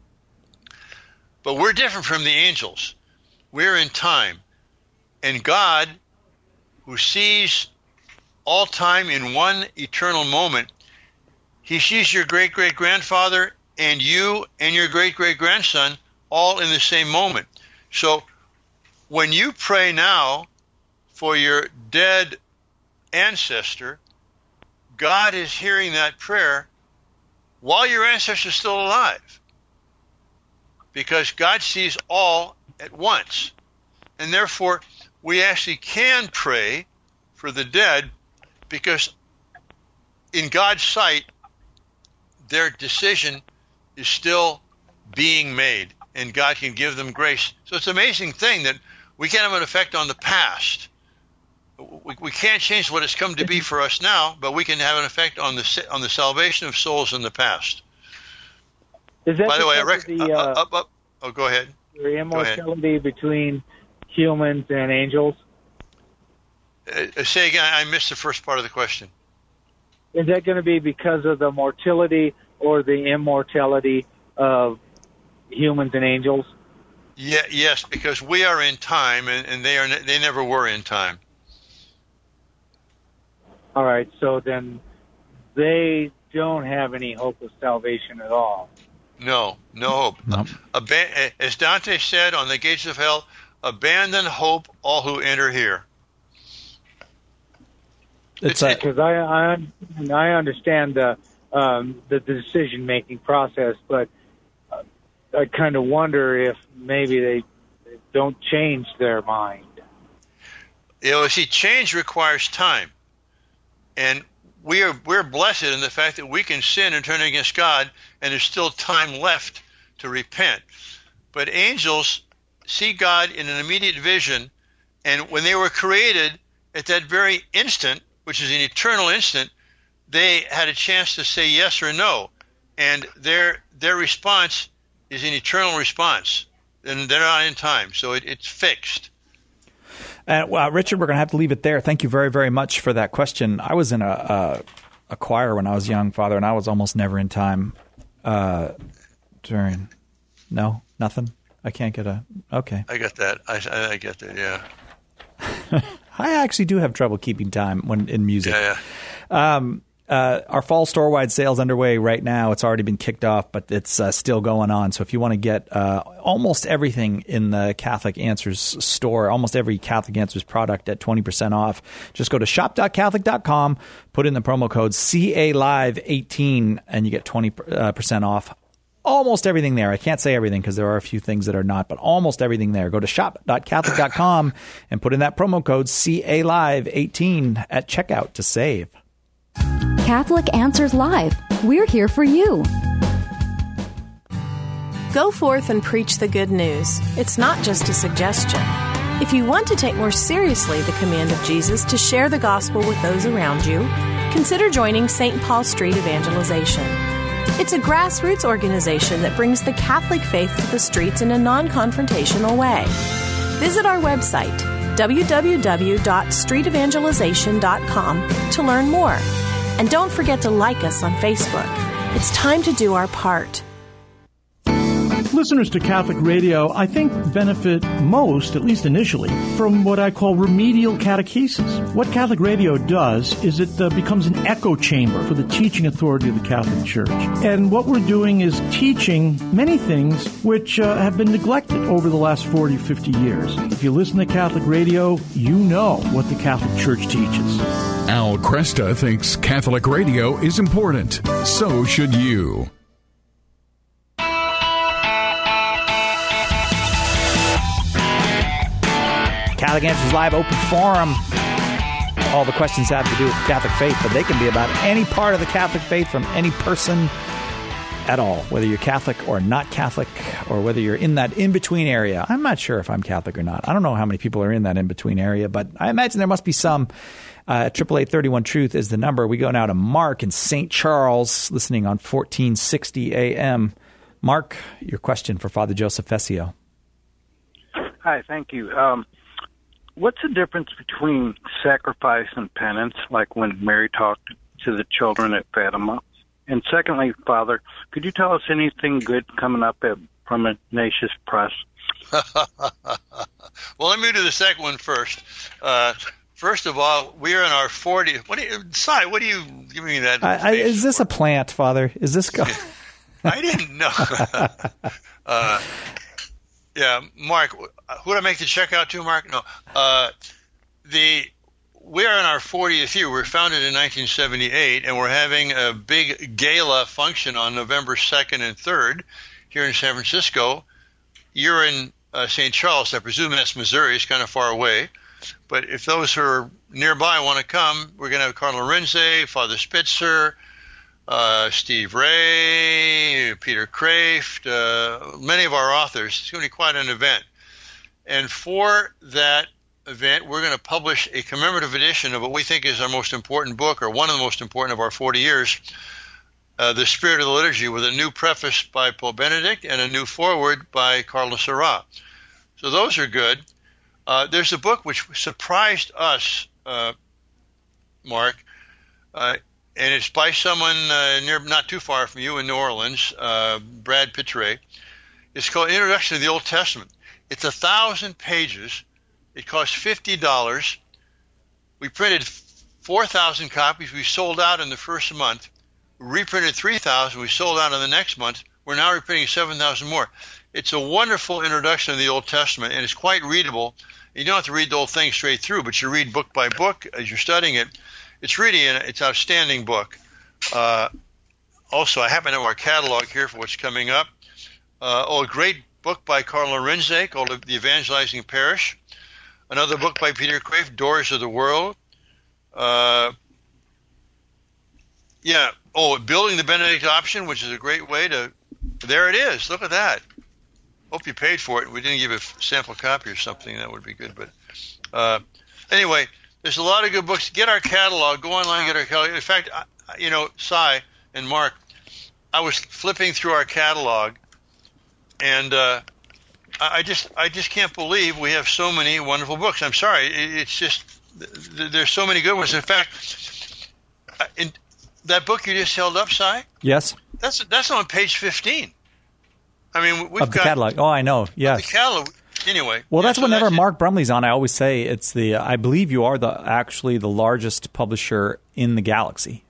But we're different from the angels. We're in time. And God, who sees all time in one eternal moment, he sees your great-great-grandfather and you and your great-great-grandson all in the same moment. So when you pray now for your dead ancestor, God is hearing that prayer while your ancestor is still alive. Because God sees all at once. And therefore, we actually can pray for the dead, because in God's sight, their decision is still being made, and God can give them grace. So it's an amazing thing that we can have an effect on the past. We, we can't change what it's come to be for us now, but we can have an effect on the on the salvation of souls in the past. Is that By the way, I because rec- of the, uh, uh, uh, uh, oh, go ahead. the immortality between humans and angels? Uh, say again, I missed the first part of the question. Is that going to be because of the mortality or the immortality of humans and angels? Yeah, yes, because we are in time, and, and they are ne- they never were in time. All right, so then they don't have any hope of salvation at all. No, no hope. No. Aban- as Dante said on the gates of hell, abandon hope, all who enter here. It's a, Because I, I I understand the um, the decision making process, but uh, I kind of wonder if maybe they don't change their mind. You know, see, change requires time, and we are we're blessed in the fact that we can sin and turn against God, and there's still time left to repent. But angels see God in an immediate vision, and when they were created, at that very instant, which is an eternal instant, they had a chance to say yes or no, and their their response is an eternal response, and they're not in time, so it, it's fixed. Uh, well, Richard, we're going to have to leave it there. Thank you very, very much for that question. I was in a, a, a choir when I was young, Father, and I was almost never in time uh, during. No, nothing. I can't get a. Okay. I got that. I, I, I get that. Yeah. I actually do have trouble keeping time when in music. Yeah, yeah. Um, uh, our fall store-wide sales underway right now. It's already been kicked off, but it's uh, still going on. So if you want to get uh, almost everything in the Catholic Answers store, almost every Catholic Answers product at twenty percent off, just go to shop dot catholic dot com, put in the promo code C A Live eighteen, and you get twenty percent off. Almost everything there. I can't say everything because there are a few things that are not, but almost everything there. Go to shop dot catholic dot com and put in that promo code C A Live eighteen at checkout to save. Catholic Answers Live. We're here for you. Go forth and preach the good news. It's not just a suggestion. If you want to take more seriously the command of Jesus to share the gospel with those around you, consider joining Saint Paul Street Evangelization. It's a grassroots organization that brings the Catholic faith to the streets in a non-confrontational way. Visit our website, w w w dot street evangelization dot com, to learn more. And don't forget to like us on Facebook. It's time to do our part. Listeners to Catholic Radio, I think, benefit most, at least initially, from what I call remedial catechesis. What Catholic Radio does is it uh, becomes an echo chamber for the teaching authority of the Catholic Church. And what we're doing is teaching many things which uh, have been neglected over the last forty, fifty years. If you listen to Catholic Radio, you know what the Catholic Church teaches. Al Cresta thinks Catholic Radio is important. So should you. Catholic Answers Live open forum. All the questions have to do with Catholic faith, but they can be about any part of the Catholic faith from any person at all, whether you're Catholic or not Catholic, or whether you're in that in-between area. I'm not sure if I'm Catholic or not. I don't know how many people are in that in-between area, but I imagine there must be some. Uh, triple eight thirty-one Truth is the number. We go now to Mark in Saint Charles, listening on fourteen sixty A M. Mark, your question for Father Joseph Fessio. Hi, thank you. Um, what's the difference between sacrifice and penance, like when Mary talked to the children at Fatima? And secondly, Father, could you tell us anything good coming up at, from Ignatius Press? Well, let me do the second one first. Uh, first of all, we are in our fortieth. What do you, Si, what do you give me that? I, I, is this a plant, Father? Is this? Go- I didn't know. uh, yeah, Mark, who did I make the check out to, Mark? No. Uh, the we are in our fortieth year. We were founded in nineteen seventy-eight, and we're having a big gala function on November second and third here in San Francisco. You're in uh, Saint Charles. I presume that's Missouri. It's kind of far away. But if those who are nearby want to come, we're going to have Cardinal Lorenze, Father Spitzer, uh, Steve Ray, Peter Kraft, uh, many of our authors. It's going to be quite an event. And for that event, we're going to publish a commemorative edition of what we think is our most important book, or one of the most important of our forty years, uh, The Spirit of the Liturgy, with a new preface by Pope Benedict and a new foreword by Cardinal Sarah. So those are good. Uh, there's a book which surprised us, uh, Mark, uh, and it's by someone uh, near, not too far from you in New Orleans, uh, Brad Pitre. It's called Introduction to the Old Testament. It's a thousand pages. It cost fifty dollars. We printed four thousand copies. We sold out in the first month. We reprinted three thousand. We sold out in the next month. We're now reprinting seven thousand more. It's a wonderful introduction to the Old Testament, and it's quite readable. You don't have to read the whole thing straight through, but you read book by book as you're studying it. It's really an it's an outstanding book. Uh, also, I happen to have our catalog here for what's coming up. Uh, oh, a great book by Cardinal Lorenze called The Evangelizing Parish. Another book by Peter Kraft, Doors of the World. Uh, yeah. Oh, Building the Benedict Option, which is a great way to... There it is. Look at that. Hope you paid for it. We didn't give a sample copy or something. That would be good. But uh, anyway, there's a lot of good books. Get our catalog. Go online and get our catalog. In fact, I, you know, Si and Mark, I was flipping through our catalog, and uh, I just I just can't believe we have so many wonderful books. I'm sorry. It's just there's so many good ones. In fact, in that book you just held up, Si? Yes. That's that's on page fifteen. I mean, we've of the got catalog. Oh, I know. Yes. The catalog. Anyway. Well, yeah, that's so whenever that's Mark Brumley's on, I always say it's the. I believe you are the actually the largest publisher in the galaxy.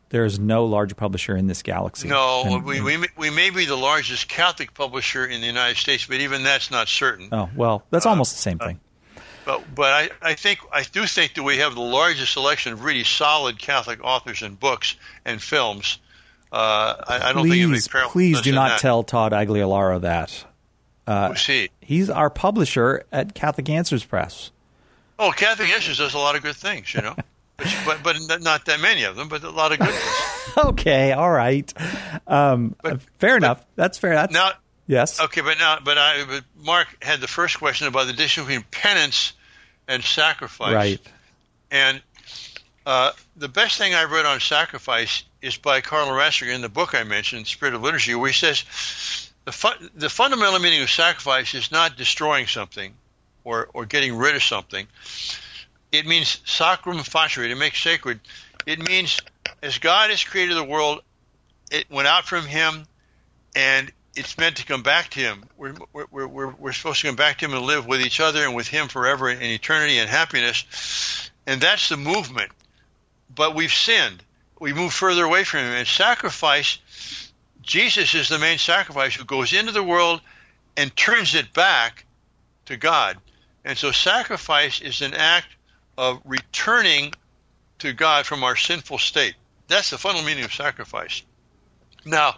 There is no larger publisher in this galaxy. No, and, we, and, we, may, we may be the largest Catholic publisher in the United States, but even that's not certain. Oh, well, that's uh, almost the same thing. Uh, but but I, I think I do think that we have the largest selection of really solid Catholic authors and books and films. Uh, I, I don't please, think it please do not that. tell Todd Aguilar that. Uh, Who's he? He's our publisher at Catholic Answers Press. Oh, Catholic Answers does a lot of good things, you know. but, but but not that many of them, but a lot of good ones. Okay, all right. Um, but, fair but enough. That's fair. That's, now, yes. Okay, but now, but I, but Mark had the first question about the difference between penance and sacrifice. Right. And uh, the best thing I read on sacrifice is by Karl Ratzinger in the book I mentioned, Spirit of Liturgy, where he says the fu- the fundamental meaning of sacrifice is not destroying something or or getting rid of something. It means sacrum facere, to make sacred. It means as God has created the world, it went out from Him, and it's meant to come back to Him. We're we're we're we're supposed to come back to Him and live with each other and with Him forever in eternity and happiness, and that's the movement. But we've sinned. We move further away from Him. And sacrifice, Jesus is the main sacrifice who goes into the world and turns it back to God. And so sacrifice is an act of returning to God from our sinful state. That's the fundamental meaning of sacrifice. Now,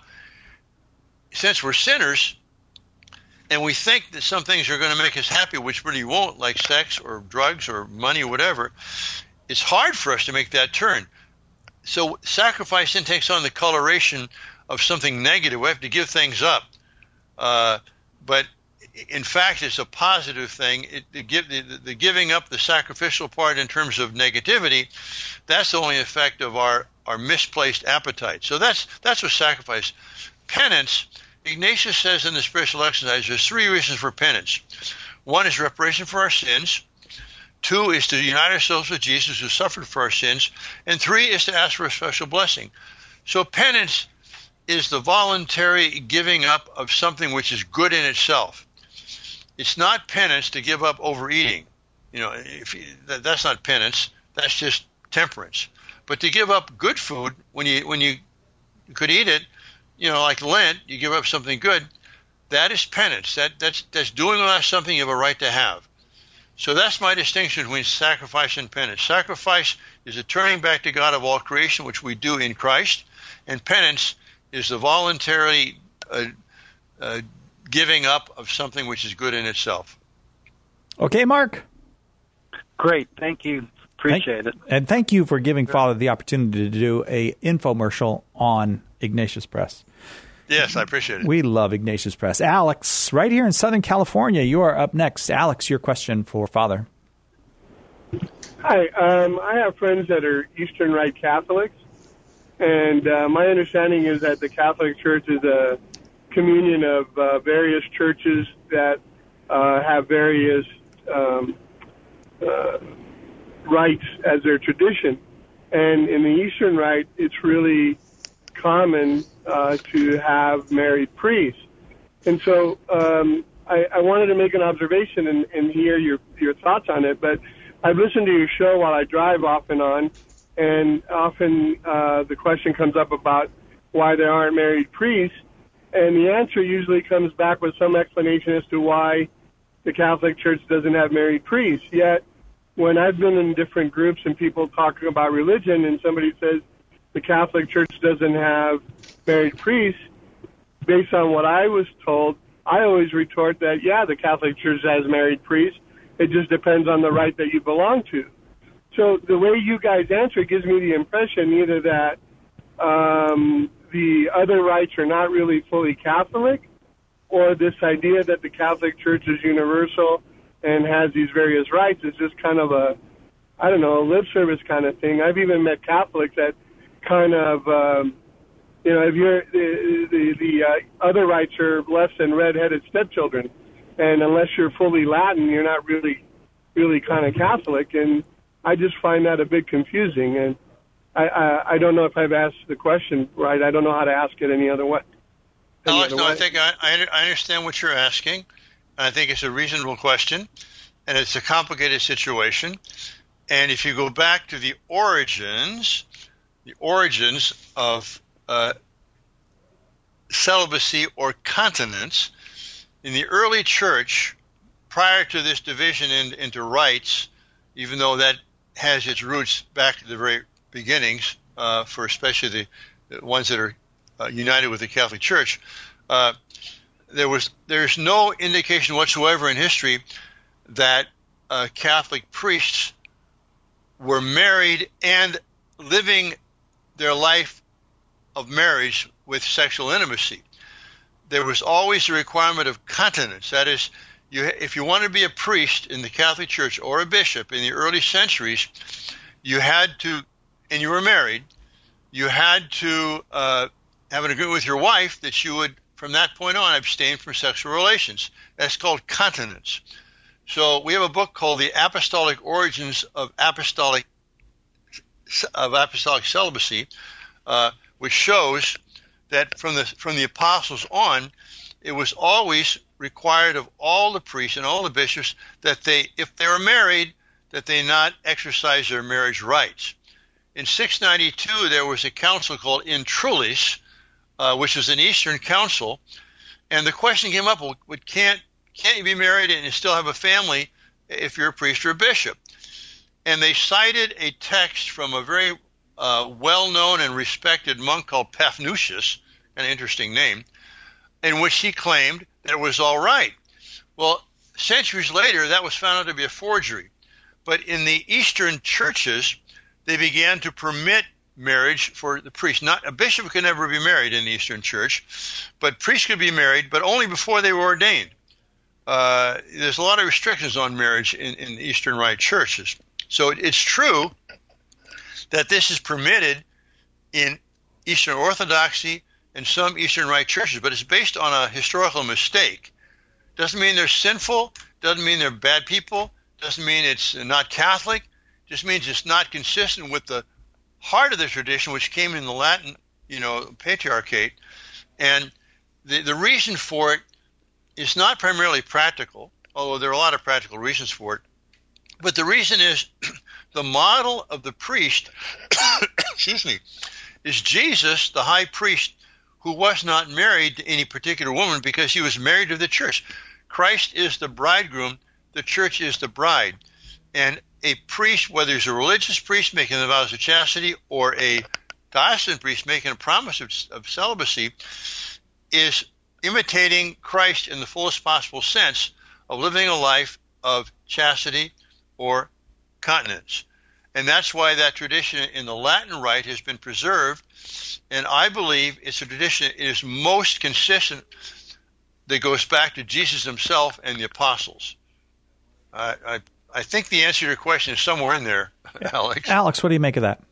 since we're sinners, and we think that some things are going to make us happy, which really won't, like sex or drugs or money or whatever, it's hard for us to make that turn. So sacrifice then takes on the coloration of something negative. We have to give things up. Uh, but in fact, it's a positive thing. It, the, give, the, the giving up the sacrificial part in terms of negativity, that's the only effect of our, our misplaced appetite. So that's that's what sacrifice. Penance, Ignatius says in the spiritual exercise, there's three reasons for penance. One is reparation for our sins. Two is to unite ourselves with Jesus who suffered for our sins. And three is to ask for a special blessing. So penance is the voluntary giving up of something which is good in itself. It's not penance to give up overeating. You know, if you, that, that's not penance. That's just temperance. But to give up good food when you when you could eat it, you know, like Lent, you give up something good. That is penance. That that's that's doing without something you have a right to have. So that's my distinction between sacrifice and penance. Sacrifice is a turning back to God of all creation, which we do in Christ, and penance is the voluntary uh, uh, giving up of something which is good in itself. Okay, Mark. Great. Thank you. Appreciate thank, it. And thank you for giving Father the opportunity to do a infomercial on Ignatius Press. Yes, I appreciate it. We love Ignatius Press. Alex, right here in Southern California, you are up next. Alex, your question for Father. Hi. Um, I have friends that are Eastern Rite Catholics, and uh, my understanding is that the Catholic Church is a communion of uh, various churches that uh, have various um, uh, rites as their tradition. And in the Eastern Rite, it's really common uh, to have married priests. And so um, I, I wanted to make an observation and, and hear your, your thoughts on it, but I've listened to your show while I drive off and on, and often uh, the question comes up about why there aren't married priests, and the answer usually comes back with some explanation as to why the Catholic Church doesn't have married priests. Yet, when I've been in different groups and people talking about religion and somebody says the Catholic Church doesn't have married priests, based on what I was told, I always retort that, yeah, the Catholic Church has married priests. It just depends on the rite that you belong to. So the way you guys answer gives me the impression either that um, the other rites are not really fully Catholic, or this idea that the Catholic Church is universal and has these various rites is just kind of a, I don't know, a lip service kind of thing. I've even met Catholics that kind of, um, you know, if you're, the, the, the uh, other rites are less than red-headed stepchildren. And unless you're fully Latin, you're not really, really kind of Catholic. And I just find that a bit confusing. And I, I, I don't know if I've asked the question right. I don't know how to ask it any other way. Any Alex, other no, way. I think I, I understand what you're asking. I think it's a reasonable question, and it's a complicated situation. And if you go back to the origins, the origins of uh, celibacy or continence. In the early church, prior to this division in, into rites, even though that has its roots back to the very beginnings, uh, for especially the, the ones that are uh, united with the Catholic Church, uh, there was there's no indication whatsoever in history that uh, Catholic priests were married and living their life of marriage with sexual intimacy. There was always a requirement of continence. That is, you, if you wanted to be a priest in the Catholic Church or a bishop in the early centuries, you had to, and you were married, you had to uh, have an agreement with your wife that you would, from that point on, abstain from sexual relations. That's called continence. So we have a book called The Apostolic Origins of Apostolic of Apostolic Celibacy, uh, which shows that from the from the apostles on, it was always required of all the priests and all the bishops that they, if they were married, that they not exercise their marriage rights. In six ninety-two, there was a council called Intrulis, uh, which was an Eastern council, and the question came up: well, can't can't you be married and still have a family if you're a priest or a bishop? And they cited a text from a very uh, well-known and respected monk called Paphnutius, an interesting name, in which he claimed that it was all right. Well, centuries later, that was found out to be a forgery. But in the Eastern churches, they began to permit marriage for the priest. Not a bishop could never be married in the Eastern Church, but priests could be married, but only before they were ordained. Uh, there's a lot of restrictions on marriage in, in Eastern Rite churches. So it, it's true that this is permitted in Eastern Orthodoxy and some Eastern Rite churches, but it's based on a historical mistake. Doesn't mean they're sinful, doesn't mean they're bad people, doesn't mean it's not Catholic, just means it's not consistent with the heart of the tradition, which came in the Latin, you know, Patriarchate. And the, the reason for it is not primarily practical, although there are a lot of practical reasons for it. But the reason is the model of the priest, excuse me, is Jesus, the high priest, who was not married to any particular woman because he was married to the church. Christ is the bridegroom, the church is the bride. And a priest, whether he's a religious priest making the vows of chastity or a diocesan priest making a promise of, of celibacy, is imitating Christ in the fullest possible sense of living a life of chastity or continence. And that's why that tradition in the Latin Rite has been preserved. And I believe it's a tradition that is most consistent that goes back to Jesus himself and the apostles. I, I, I think the answer to your question is somewhere in there, Alex. Alex, what do you make of that?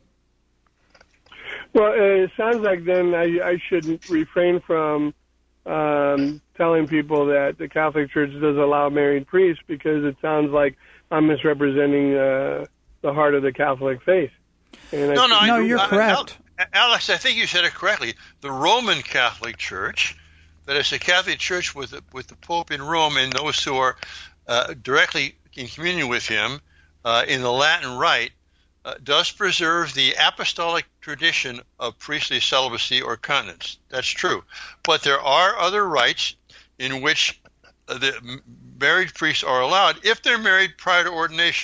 Well, it sounds like then I, I should refrain from um, telling people that the Catholic Church does allow married priests, because it sounds like I'm misrepresenting uh, the heart of the Catholic faith. And no, I, no, no, I, you're I, correct. Alex, I think you said it correctly. The Roman Catholic Church, that is the Catholic Church with the, with the Pope in Rome and those who are uh, directly in communion with him uh, in the Latin Rite, uh, does preserve the apostolic tradition of priestly celibacy or continence. That's true. But there are other rites in which uh, the married priests are allowed if they're married prior to ordination.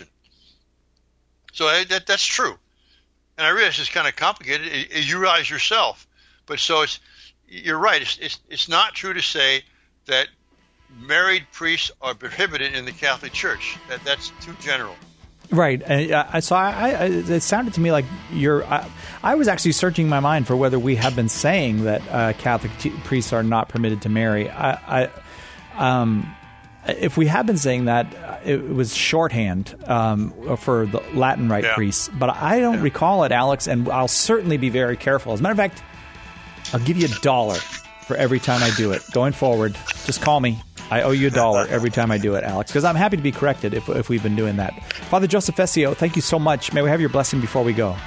So uh, that, that's true. And I realize it's kind of complicated. It, it, you realize yourself. But so it's you're right. It's, it's, it's not true to say that married priests are prohibited in the Catholic Church. That That's too general. Right. Uh, so I, I, it sounded to me like you're. I, I was actually searching my mind for whether we have been saying that uh, Catholic t- priests are not permitted to marry. I, I, um, if we have been saying that, it was shorthand um, for the Latin Rite yeah. priests. But I don't yeah. recall it, Alex, and I'll certainly be very careful. As a matter of fact, I'll give you a dollar for every time I do it. Going forward, just call me. I owe you a dollar every time I do it, Alex, because I'm happy to be corrected if, if we've been doing that. Father Joseph Fessio, thank you so much. May we have your blessing before we go?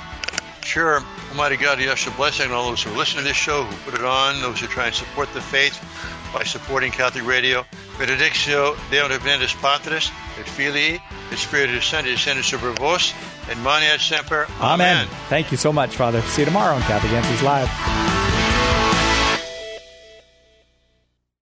Sure. Almighty God, yes, a blessing on all those who listen to this show, who put it on, those who try and support the faith. by supporting Catholic Radio. Benedictio Deo Omnipotens Patris, et Filii, et Spiritus Sancti, descendit super vos, et maneat semper. Amen. Amen. Thank you so much, Father. See you tomorrow on Catholic Answers Live.